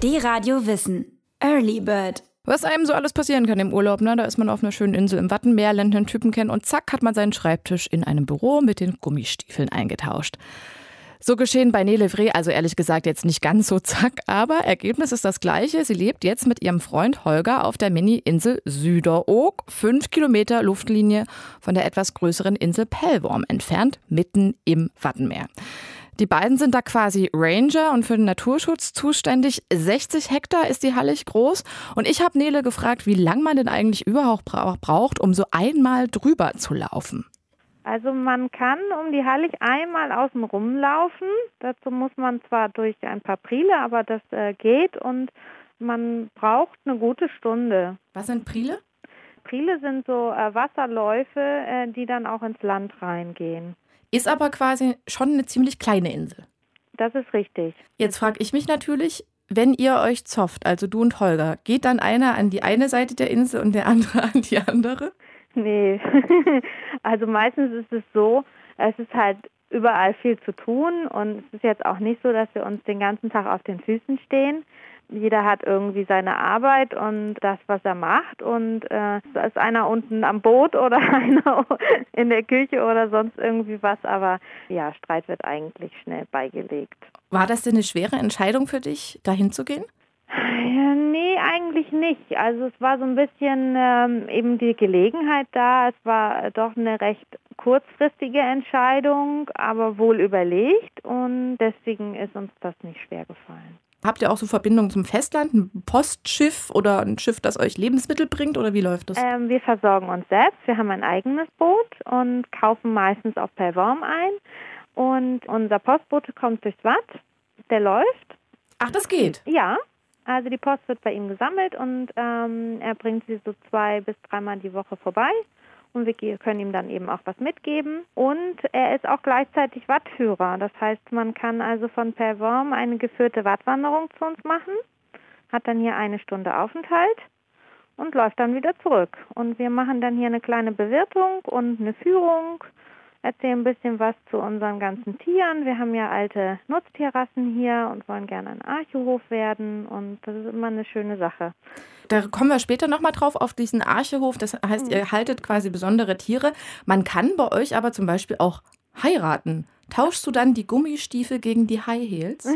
D-Radio Wissen. Early Bird. Was einem so alles passieren kann im Urlaub, ne? Da ist man auf einer schönen Insel im Wattenmeer, lernt einen Typen kennen und zack hat man seinen Schreibtisch in einem Büro mit den Gummistiefeln eingetauscht. So geschehen bei Nele Vré, also ehrlich gesagt jetzt nicht ganz so zack, aber Ergebnis ist das gleiche. Sie lebt jetzt mit ihrem Freund Holger auf der Mini-Insel Süderoog, 5 Kilometer Luftlinie von der etwas größeren Insel Pellworm entfernt, mitten im Wattenmeer. Die beiden sind da quasi Ranger und für den Naturschutz zuständig. 60 Hektar ist die Hallig groß. Und ich habe Nele gefragt, wie lange man denn eigentlich überhaupt braucht, um so einmal drüber zu laufen. Also man kann um die Hallig einmal außen rumlaufen. Dazu muss man zwar durch ein paar Priele, aber das geht und man braucht eine gute Stunde. Was sind Priele? Priele sind so Wasserläufe, die dann auch ins Land reingehen. Ist aber quasi schon eine ziemlich kleine Insel. Das ist richtig. Jetzt frage ich mich natürlich, wenn ihr euch zofft, also du und Holger, geht dann einer an die eine Seite der Insel und der andere an die andere? Nee, also meistens ist es so, es ist halt überall viel zu tun und es ist jetzt auch nicht so, dass wir uns den ganzen Tag auf den Füßen stehen. Jeder hat irgendwie seine Arbeit und das, was er macht und da ist einer unten am Boot oder einer in der Küche oder sonst irgendwie was, aber ja, Streit wird eigentlich schnell beigelegt. War das denn eine schwere Entscheidung für dich, dahin zu gehen? Ja, nee, eigentlich nicht. Also es war so ein bisschen eben die Gelegenheit da. Es war doch eine recht kurzfristige Entscheidung, aber wohl überlegt und deswegen ist uns das nicht schwer gefallen. Habt ihr auch so Verbindungen zum Festland, ein Postschiff oder ein Schiff, das euch Lebensmittel bringt oder wie läuft das? Wir versorgen uns selbst. Wir haben ein eigenes Boot und kaufen meistens auf Pellworm ein und unser Postbote kommt durchs Watt. Der läuft. Ach, das geht? Ja. Also die Post wird bei ihm gesammelt und er bringt sie so 2 bis 3 Mal die Woche vorbei und wir können ihm dann eben auch was mitgeben. Und er ist auch gleichzeitig Wattführer. Das heißt, man kann also von Pellworm eine geführte Wattwanderung zu uns machen, hat dann hier 1 Stunde Aufenthalt und läuft dann wieder zurück. Und wir machen dann hier eine kleine Bewirtung und eine Führung, erzählen ein bisschen was zu unseren ganzen Tieren. Wir haben ja alte Nutztierrassen hier und wollen gerne ein Archehof werden und das ist immer eine schöne Sache. Da kommen wir später nochmal drauf auf diesen Archehof. Das heißt, ihr haltet quasi besondere Tiere. Man kann bei euch aber zum Beispiel auch heiraten. Tauschst du dann die Gummistiefel gegen die High Heels?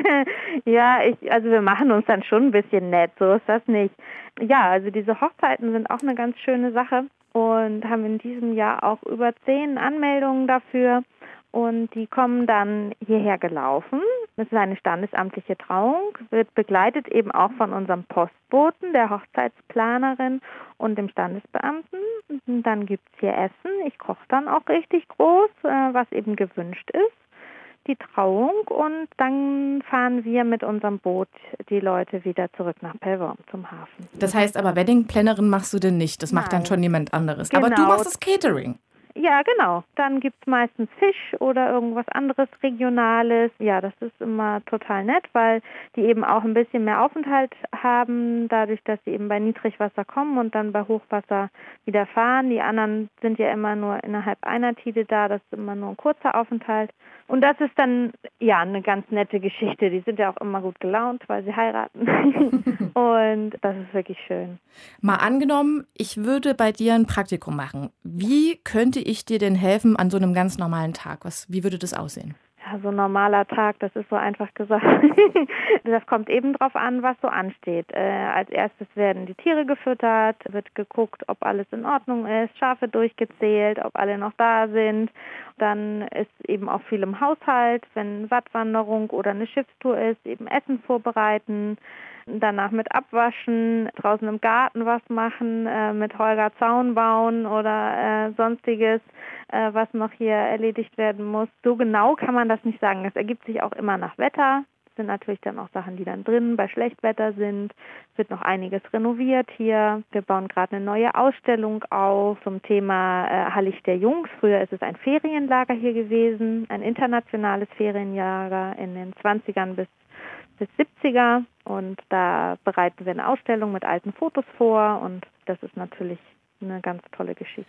Ja, also wir machen uns dann schon ein bisschen nett, so ist das nicht. Ja, also diese Hochzeiten sind auch eine ganz schöne Sache. Und haben in diesem Jahr auch über 10 Anmeldungen dafür und die kommen dann hierher gelaufen. Das ist eine standesamtliche Trauung, wird begleitet eben auch von unserem Postboten, der Hochzeitsplanerin und dem Standesbeamten. Und dann gibt es hier Essen, ich koche dann auch richtig groß, was eben gewünscht ist. Die Trauung und dann fahren wir mit unserem Boot die Leute wieder zurück nach Pellworm zum Hafen. Das heißt aber, Wedding-Plannerin machst du denn nicht, das macht dann schon jemand anderes. Genau. Aber du machst das Catering. Ja, genau. Dann gibt es meistens Fisch oder irgendwas anderes Regionales. Ja, das ist immer total nett, weil die eben auch ein bisschen mehr Aufenthalt haben, dadurch, dass sie eben bei Niedrigwasser kommen und dann bei Hochwasser wieder fahren. Die anderen sind ja immer nur innerhalb einer Tide da, das ist immer nur ein kurzer Aufenthalt. Und das ist dann ja eine ganz nette Geschichte. Die sind ja auch immer gut gelaunt, weil sie heiraten. Und das ist wirklich schön. Mal angenommen, ich würde bei dir ein Praktikum machen. Wie könnte ich dir denn helfen an so einem ganz normalen Tag? Wie würde das aussehen? Ja, so ein normaler Tag, das ist so einfach gesagt. Das kommt eben drauf an, was so ansteht. Als erstes werden die Tiere gefüttert, wird geguckt, ob alles in Ordnung ist, Schafe durchgezählt, ob alle noch da sind. Dann ist eben auch viel im Haushalt, wenn Wattwanderung oder eine Schiffstour ist, eben Essen vorbereiten. Danach mit abwaschen, draußen im Garten was machen, mit Holger Zaun bauen oder sonstiges, was noch hier erledigt werden muss. So genau kann man das nicht sagen. Das ergibt sich auch immer nach Wetter. Das sind natürlich dann auch Sachen, die dann drinnen bei Schlechtwetter sind. Es wird noch einiges renoviert hier. Wir bauen gerade eine neue Ausstellung auf zum Thema Hallig der Jungs. Früher ist es ein Ferienlager hier gewesen, ein internationales Ferienlager in den 20ern bis 70er und da bereiten wir eine Ausstellung mit alten Fotos vor und das ist natürlich eine ganz tolle Geschichte.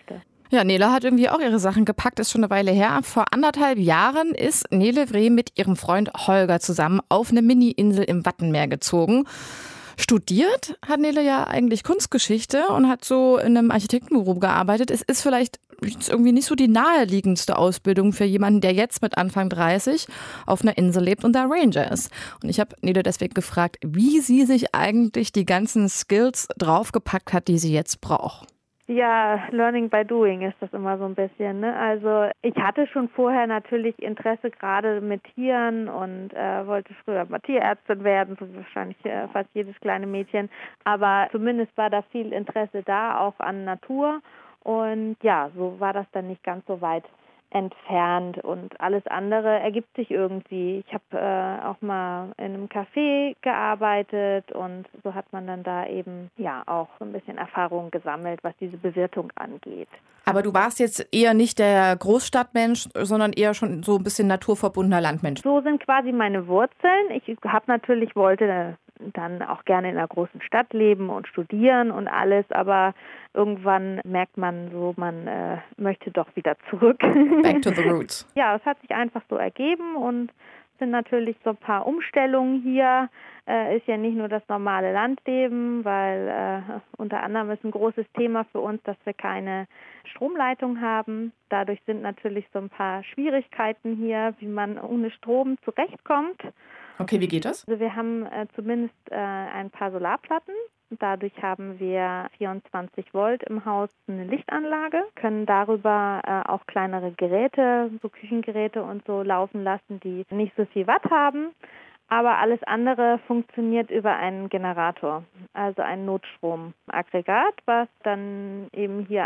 Ja, Nele hat irgendwie auch ihre Sachen gepackt, ist schon eine Weile her. Vor 1,5 Jahren ist Nele Vreh mit ihrem Freund Holger zusammen auf eine Mini-Insel im Wattenmeer gezogen. Studiert hat Nele ja eigentlich Kunstgeschichte und hat so in einem Architektenbüro gearbeitet. Es ist vielleicht irgendwie nicht so die naheliegendste Ausbildung für jemanden, der jetzt mit Anfang 30 auf einer Insel lebt und da Ranger ist. Und ich habe Nele deswegen gefragt, wie sie sich eigentlich die ganzen Skills draufgepackt hat, die sie jetzt braucht. Ja, Learning by Doing ist das immer so ein bisschen, ne? Also ich hatte schon vorher natürlich Interesse gerade mit Tieren und wollte früher mal Tierärztin werden, so wahrscheinlich fast jedes kleine Mädchen. Aber zumindest war da viel Interesse da, auch an Natur. Und ja, so war das dann nicht ganz so weit entfernt und alles andere ergibt sich irgendwie. Ich habe auch mal in einem Café gearbeitet und so hat man dann da eben ja auch so ein bisschen Erfahrung gesammelt, was diese Bewirtung angeht. Aber du warst jetzt eher nicht der Großstadtmensch, sondern eher schon so ein bisschen naturverbundener Landmensch. So sind quasi meine Wurzeln. Ich wollte dann auch gerne in einer großen Stadt leben und studieren und alles, aber irgendwann merkt man so, man möchte doch wieder zurück. Back to the roots. Ja, es hat sich einfach so ergeben und sind natürlich so ein paar Umstellungen hier. Ist ja nicht nur das normale Landleben, weil unter anderem ist ein großes Thema für uns, dass wir keine Stromleitung haben. Dadurch sind natürlich so ein paar Schwierigkeiten hier, wie man ohne Strom zurechtkommt. Okay, wie geht das? Also wir haben zumindest ein paar Solarplatten. Dadurch haben wir 24 Volt im Haus, eine Lichtanlage, können darüber auch kleinere Geräte, so Küchengeräte und so laufen lassen, die nicht so viel Watt haben. Aber alles andere funktioniert über einen Generator, also ein Notstromaggregat, was dann eben hier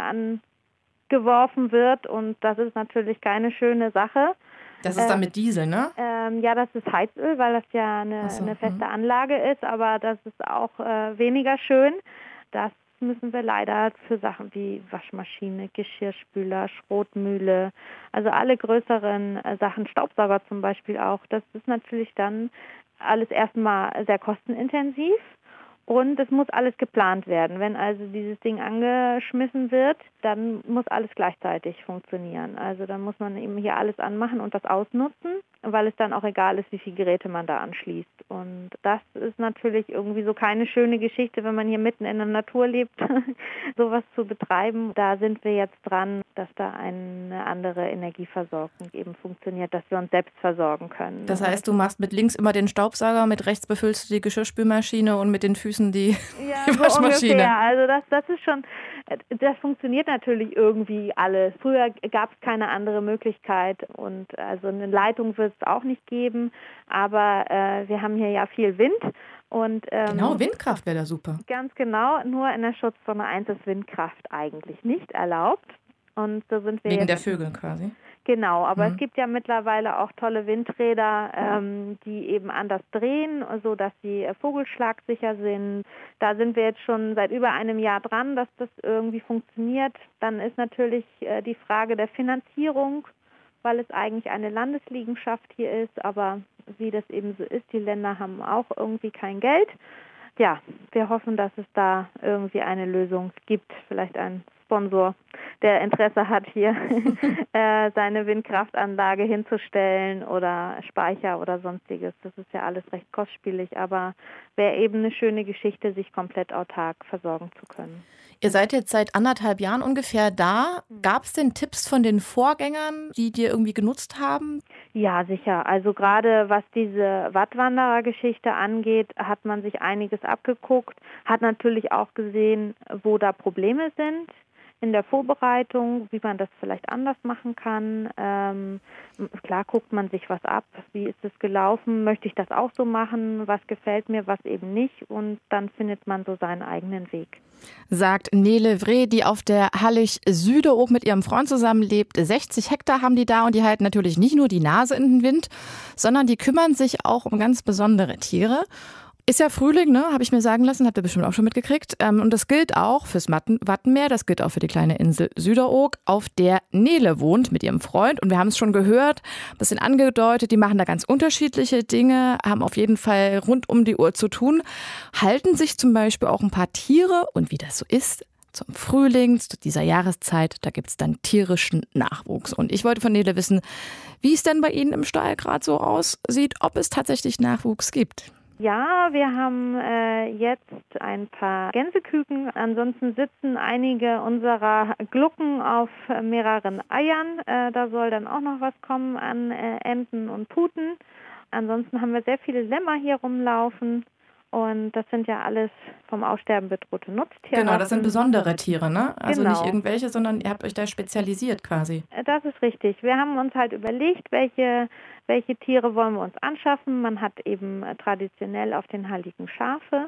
angeworfen wird. Und das ist natürlich keine schöne Sache. Das ist dann mit Diesel, ne? Ja, das ist Heizöl, weil das ja eine feste Anlage ist, aber das ist auch weniger schön. Das müssen wir leider für Sachen wie Waschmaschine, Geschirrspüler, Schrotmühle, also alle größeren Sachen, Staubsauger zum Beispiel auch, das ist natürlich dann alles erstmal sehr kostenintensiv. Und es muss alles geplant werden. Wenn also dieses Ding angeschmissen wird, dann muss alles gleichzeitig funktionieren. Also dann muss man eben hier alles anmachen und das ausnutzen, weil es dann auch egal ist, wie viele Geräte man da anschließt. Und das ist natürlich irgendwie so keine schöne Geschichte, wenn man hier mitten in der Natur lebt, sowas zu betreiben. Da sind wir jetzt dran, dass da eine andere Energieversorgung eben funktioniert, dass wir uns selbst versorgen können. Das heißt, du machst mit links immer den Staubsauger, mit rechts befüllst du die Geschirrspülmaschine und mit den Füßen die Waschmaschine. So ungefähr. Also das ist schon, das funktioniert natürlich irgendwie alles. Früher gab es keine andere Möglichkeit und also eine Leitung wird es auch nicht geben, aber wir haben hier ja viel Wind. Und, genau, Windkraft wäre da super. Ganz genau, nur in der Schutzzone 1 ist Windkraft eigentlich nicht erlaubt. Und so sind wir wegen der Vögel quasi. Genau, aber es gibt ja mittlerweile auch tolle Windräder, die eben anders drehen, sodass sie vogelschlagsicher sind. Da sind wir jetzt schon seit über einem Jahr dran, dass das irgendwie funktioniert. Dann ist natürlich die Frage der Finanzierung, weil es eigentlich eine Landesliegenschaft hier ist, aber wie das eben so ist, die Länder haben auch irgendwie kein Geld. Ja, wir hoffen, dass es da irgendwie eine Lösung gibt, vielleicht ein Sponsor, der Interesse hat, hier seine Windkraftanlage hinzustellen oder Speicher oder sonstiges. Das ist ja alles recht kostspielig, aber wäre eben eine schöne Geschichte, sich komplett autark versorgen zu können. Ihr seid jetzt seit 1,5 Jahren ungefähr da. Gab es denn Tipps von den Vorgängern, die dir irgendwie genutzt haben? Ja, sicher. Also gerade was diese Wattwanderer-Geschichte angeht, hat man sich einiges abgeguckt, hat natürlich auch gesehen, wo da Probleme sind in der Vorbereitung, wie man das vielleicht anders machen kann. Klar guckt man sich was ab, wie ist es gelaufen, möchte ich das auch so machen, was gefällt mir, was eben nicht und dann findet man so seinen eigenen Weg. Sagt Nele Vreh, die auf der Hallig Süderoog mit ihrem Freund zusammenlebt. 60 Hektar haben die da und die halten natürlich nicht nur die Nase in den Wind, sondern die kümmern sich auch um ganz besondere Tiere. Ist ja Frühling, ne? Habe ich mir sagen lassen, habt ihr bestimmt auch schon mitgekriegt. Und das gilt auch fürs Wattenmeer, das gilt auch für die kleine Insel Süderoog, auf der Nele wohnt mit ihrem Freund. Und wir haben es schon gehört, ein bisschen angedeutet, die machen da ganz unterschiedliche Dinge, haben auf jeden Fall rund um die Uhr zu tun, halten sich zum Beispiel auch ein paar Tiere und wie das so ist, zum Frühling, zu dieser Jahreszeit, da gibt es dann tierischen Nachwuchs. Und ich wollte von Nele wissen, wie es denn bei Ihnen im Stall gerade so aussieht, ob es tatsächlich Nachwuchs gibt. Ja, wir haben jetzt ein paar Gänseküken. Ansonsten sitzen einige unserer Glucken auf mehreren Eiern. Da soll dann auch noch was kommen an Enten und Puten. Ansonsten haben wir sehr viele Lämmer hier rumlaufen. Und das sind ja alles vom Aussterben bedrohte Nutztiere. Genau, das sind besondere Tiere, ne? Also genau. Nicht irgendwelche, sondern ihr habt euch da spezialisiert quasi. Das ist richtig. Wir haben uns halt überlegt, welche Tiere wollen wir uns anschaffen. Man hat eben traditionell auf den Halligen Schafe.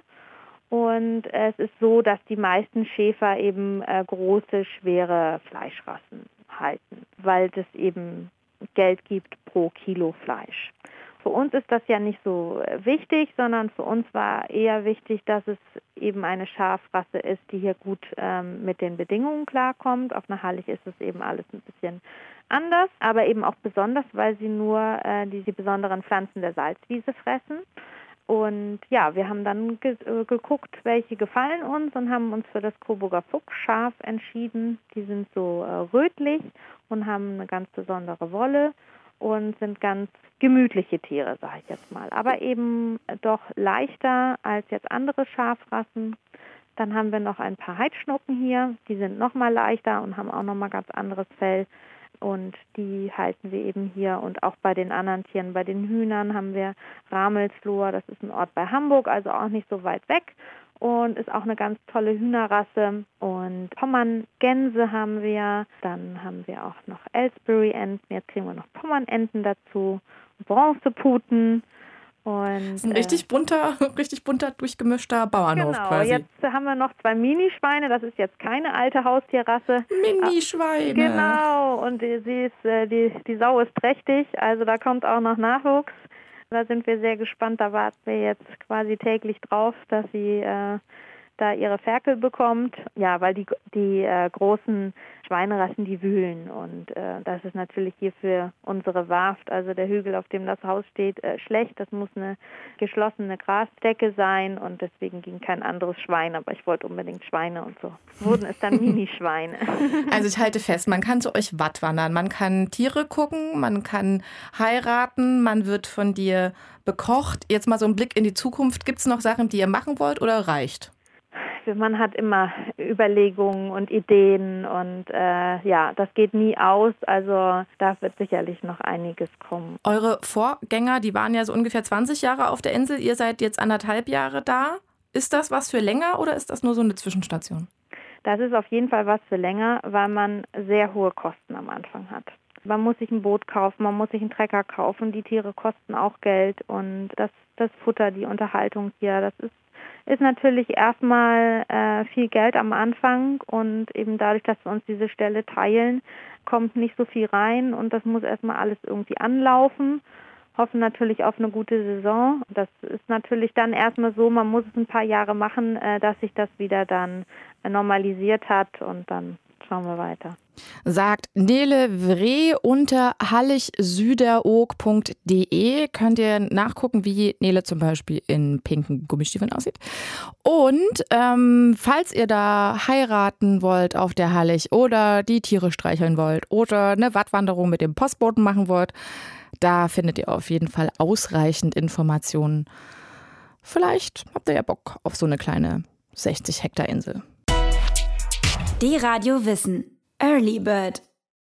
Und es ist so, dass die meisten Schäfer eben große, schwere Fleischrassen halten, weil es eben Geld gibt pro Kilo Fleisch. Für uns ist das ja nicht so wichtig, sondern für uns war eher wichtig, dass es eben eine Schafrasse ist, die hier gut mit den Bedingungen klarkommt. Auf einer Hallig ist es eben alles ein bisschen anders, aber eben auch besonders, weil sie nur diese besonderen Pflanzen der Salzwiese fressen. Und ja, wir haben dann geguckt, welche gefallen uns und haben uns für das Coburger Fuchsschaf entschieden. Die sind so rötlich und haben eine ganz besondere Wolle und sind ganz gemütliche Tiere, sage ich jetzt mal. Aber eben doch leichter als jetzt andere Schafrassen. Dann haben wir noch ein paar Heidschnucken hier. Die sind noch mal leichter und haben auch noch mal ganz anderes Fell. Und die halten wir eben hier. Und auch bei den anderen Tieren, bei den Hühnern haben wir Ramelsloher. Das ist ein Ort bei Hamburg, also auch nicht so weit weg. Und ist auch eine ganz tolle Hühnerrasse. Und Pommern-Gänse haben wir. Dann haben wir auch noch Ellsbury-Enten. Jetzt kriegen wir noch Pommern-Enten dazu. Bronzeputen. Und, das ist ein richtig bunter, durchgemischter Bauernhof quasi. Jetzt haben wir noch 2 Minischweine. Das ist jetzt keine alte Haustierrasse. Minischweine. Genau. Und die Sau ist trächtig. Also da kommt auch noch Nachwuchs. Da sind wir sehr gespannt. Da warten wir jetzt quasi täglich drauf, dass sie da ihre Ferkel bekommt. Ja, weil die großen Schweinerassen, die wühlen. Und das ist natürlich hier für unsere Warft, also der Hügel, auf dem das Haus steht, schlecht. Das muss eine geschlossene Grasdecke sein und deswegen ging kein anderes Schwein. Aber ich wollte unbedingt Schweine und so wurden es dann Minischweine. Also ich halte fest, man kann zu euch wattwandern, man kann Tiere gucken, man kann heiraten, man wird von dir bekocht. Jetzt mal so ein Blick in die Zukunft. Gibt es noch Sachen, die ihr machen wollt oder reicht? Man hat immer Überlegungen und Ideen und das geht nie aus. Also da wird sicherlich noch einiges kommen. Eure Vorgänger, die waren ja so ungefähr 20 Jahre auf der Insel. Ihr seid jetzt 1,5 Jahre da. Ist das was für länger oder ist das nur so eine Zwischenstation? Das ist auf jeden Fall was für länger, weil man sehr hohe Kosten am Anfang hat. Man muss sich ein Boot kaufen, man muss sich einen Trecker kaufen. Die Tiere kosten auch Geld und das Futter, die Unterhaltung hier, das ist natürlich erstmal viel Geld am Anfang und eben dadurch, dass wir uns diese Stelle teilen, kommt nicht so viel rein und das muss erstmal alles irgendwie anlaufen. Hoffen natürlich auf eine gute Saison. Das ist natürlich dann erstmal so, man muss es ein paar Jahre machen, dass sich das wieder dann normalisiert hat und dann schauen wir weiter. Sagt Nele Vree unter halligsuderoog.de. Könnt ihr nachgucken, wie Nele zum Beispiel in pinken Gummistiefeln aussieht. Und falls ihr da heiraten wollt auf der Hallig oder die Tiere streicheln wollt oder eine Wattwanderung mit dem Postboten machen wollt, da findet ihr auf jeden Fall ausreichend Informationen. Vielleicht habt ihr ja Bock auf so eine kleine 60 Hektar Insel. Die Radio Wissen. Early Bird.